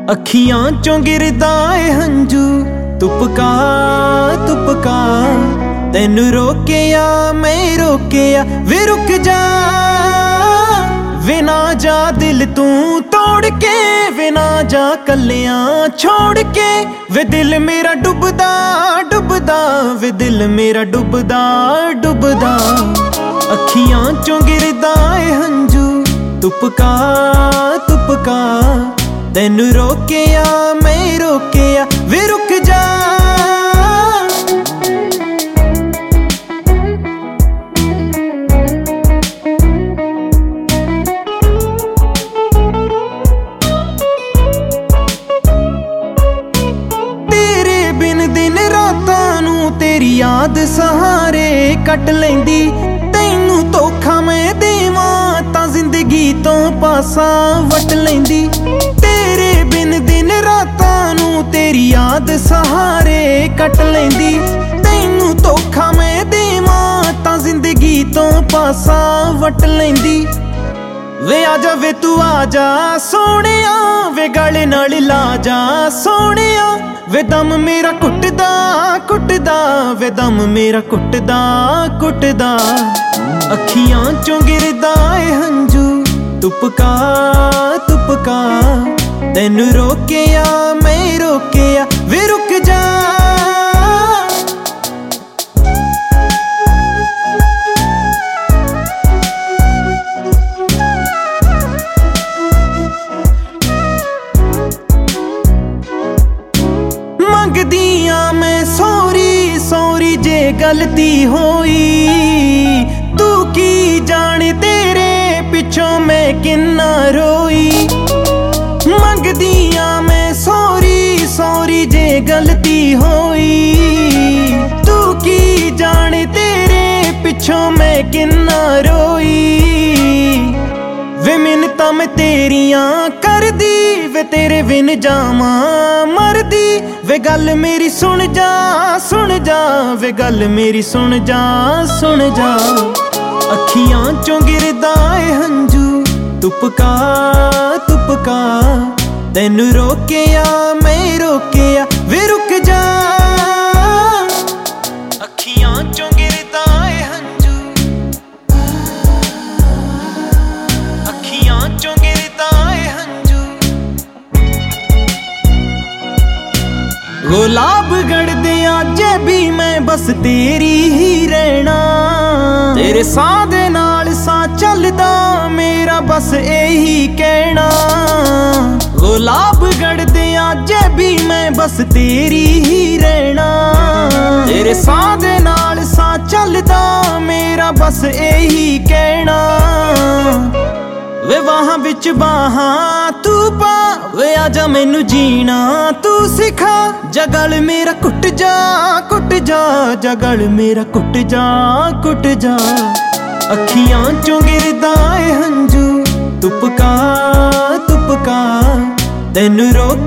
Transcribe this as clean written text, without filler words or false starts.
ਅੱਖੀਆਂ ਚੋਂ ਗਿਰਦਾ ਏ ਹੰਝੂ ਤੁਪਕਾ ਤੁਪਕਾ। ਤੈਨੂੰ ਰੋਕਿਆ ਮੈਂ ਰੋਕਿਆ ਵੇ ਰੁਕ ਜਾ, ਵੇ ਨਾ ਜਾ ਦਿਲ ਤੂੰ ਤੋੜ ਕੇ, ਵੇ ਨਾ ਜਾ ਕੱਲਿਆਂ ਛੋੜ ਕੇ। ਵੇ ਦਿਲ ਮੇਰਾ ਡੁੱਬਦਾ ਡੁੱਬਦਾ, ਵੇ ਦਿਲ ਮੇਰਾ ਡੁੱਬਦਾ ਡੁੱਬਦਾ। ਅੱਖੀਆਂ ਚੋਂ ਗਿਰਦਾ ਏ ਹੰਝੂ ਤੁਪਕਾ ਤੁਪਕਾ। ਤੈਨੂੰ ਰੋਕਿਆ ਮੈਂ ਰੋਕਿਆ ਵੇ ਰੁਕ ਜਾ। ਤੇਰੇ ਬਿਨ ਦਿਨ ਰਾਤਾਂ ਨੂੰ ਤੇਰੀ ਯਾਦ ਸਹਾਰੇ ਕੱਟ ਲੈਂਦੀ। ਤੈਨੂੰ ਧੋਖਾ ਮੈਂ ਦੇਵਾਂ ਤਾਂ ਜ਼ਿੰਦਗੀ ਤੋਂ ਪਾਸਾ ਵੱਟ ਲੈਂਦੀ। ਤੇਰੇ ਬਿਨ ਦਿਨ ਰਾਤਾਂ ਨੂੰ ਤੇਰੀ ਯਾਦ ਸਹਾਰੇ ਕੱਟ ਲੈਂਦੀ। ਤੈਨੂੰ ਧੋਖਾ ਮੈਂ ਦੇਵਾਂ ਤਾਂ ਜ਼ਿੰਦਗੀ ਤੋਂ ਪਾਸਾ ਵੱਟ ਲੈਂਦੀ। ਵੇ ਆ ਜਾ ਵੇ ਤੂੰ ਆ ਜਾ ਸੋਹਣਿਆ, ਵੇ ਗਲੇ ਨਾਲ ਲਾ ਜਾ ਸੋਹਣਿਆ। ਵੇ ਦਮ ਮੇਰਾ ਘੁੱਟਦਾ ਘੁੱਟਦਾ, ਵੇ ਦਮ ਮੇਰਾ ਘੁੱਟਦਾ ਘੁੱਟਦਾ। ਅੱਖੀਆਂ ਚੋਂ ਗਿਰਦਾ ਏ ਹੰਝੂ ਤੁਪਕਾ ਤੁਪਕਾ। ਤੈਨੂੰ ਰੋਕਿਆ ਮੈਂ ਰੋਕਿਆ ਵੇ ਰੁਕ ਜਾ। ਮੰਗਦੀਆਂ ਮੈਂ ਸੌਰੀ ਸੌਰੀ ਜੇ ਗਲਤੀ ਹੋਈ। ਤੂੰ ਕੀ ਜਾਣੇ ਤੇਰੇ ਪਿੱਛੋਂ ਮੈਂ ਕਿੰਨਾ ਰੋਈ। ਮੰਗਦੀਆਂ ਮੈਂ ਸੌਰੀ ਸੌਰੀ ਜੇ ਗਲਤੀ ਹੋਈ। ਤੂੰ ਕੀ ਜਾਣੇ ਤੇਰੇ ਪਿੱਛੋਂ ਮੈਂ ਕਿੰਨਾ ਰੋਈ। ਵੇ ਮਿੰਨਤਾਂ ਮੈਂ ਤੇਰੀਆਂ ਕਰਦੀ, ਵੇ ਤੇਰੇ ਬਿਨ ਜਾਵਾਂ ਮਰਦੀ। ਵੇ ਗੱਲ ਮੇਰੀ ਸੁਣ ਜਾ ਸੁਣ ਜਾ, ਵੇ ਗੱਲ ਮੇਰੀ ਸੁਣ ਜਾ ਸੁਣ ਜਾ। ਅੱਖੀਆਂ ਚੋਂ ਗਿਰਦਾ ਏ ਹੰਝੂ ਤੁਪਕਾ ਤੁਪਕਾ। ਤੈਨੂੰ ਰੋਕਿਆ ਮੈਂ ਰੋਕਿਆ ਵੇ ਰੁਕ ਜਾ। ਅੱਖੀਆਂ ਚੋਂ ਗਿਰਦਾ ਏ ਹੰਝੂ, ਅੱਖੀਆਂ ਚੋਂ ਗਿਰਦਾ ਏ ਹੰਝੂ। ਗੁਲਾਬ ਗੜਦਿਆਂ ਜੇ ਵੀ ਮੈਂ ਬਸ ਤੇਰੀ ਹੀ ਰਹਿਣਾ। ਤੇਰੇ ਸਾਹ ਦੇ ਨਾਲ ਸਾਹ ਚੱਲਦਾ ਮੇਰਾ ਬਸ ਇਹੀ ਕਹਿਣਾ। ਗੁਲਾਬ ਗੜਦਿਆਂ ਜੇ ਵੀ ਮੈਂ ਬਸ ਤੇਰੀ ਹੀ ਰਹਿਣਾ। ਤੇਰੇ ਸਾਹ ਦੇ ਨਾਲ ਸਾਹ ਚੱਲਦਾ ਮੇਰਾ ਬਸ ਇਹੀ ਕਹਿਣਾ। ਵੇ ਬਾਹਾਂ ਵਿੱਚ ਬਾਹਾਂ ਤੂੰ ਪਾ, ਵੇ ਆਜਾ ਮੈਨੂੰ ਜੀਣਾ ਤੂੰ ਸਿਖਾ। ਜਗਲ ਮੇਰਾ ਘੁੱਟ ਜਾ ਘੁੱਟ ਜਾ, ਜਗਲ ਮੇਰਾ ਘੁੱਟ ਜਾ ਘੁੱਟ ਜਾ। ਅੱਖੀਆਂ ਚੋਂ ਗਿਰਦਾ ਏ ਹੰਝੂ ਤੁਪਕਾ ਤੁਪਕਾ। ਤੈਨੂੰ ਰੋਕ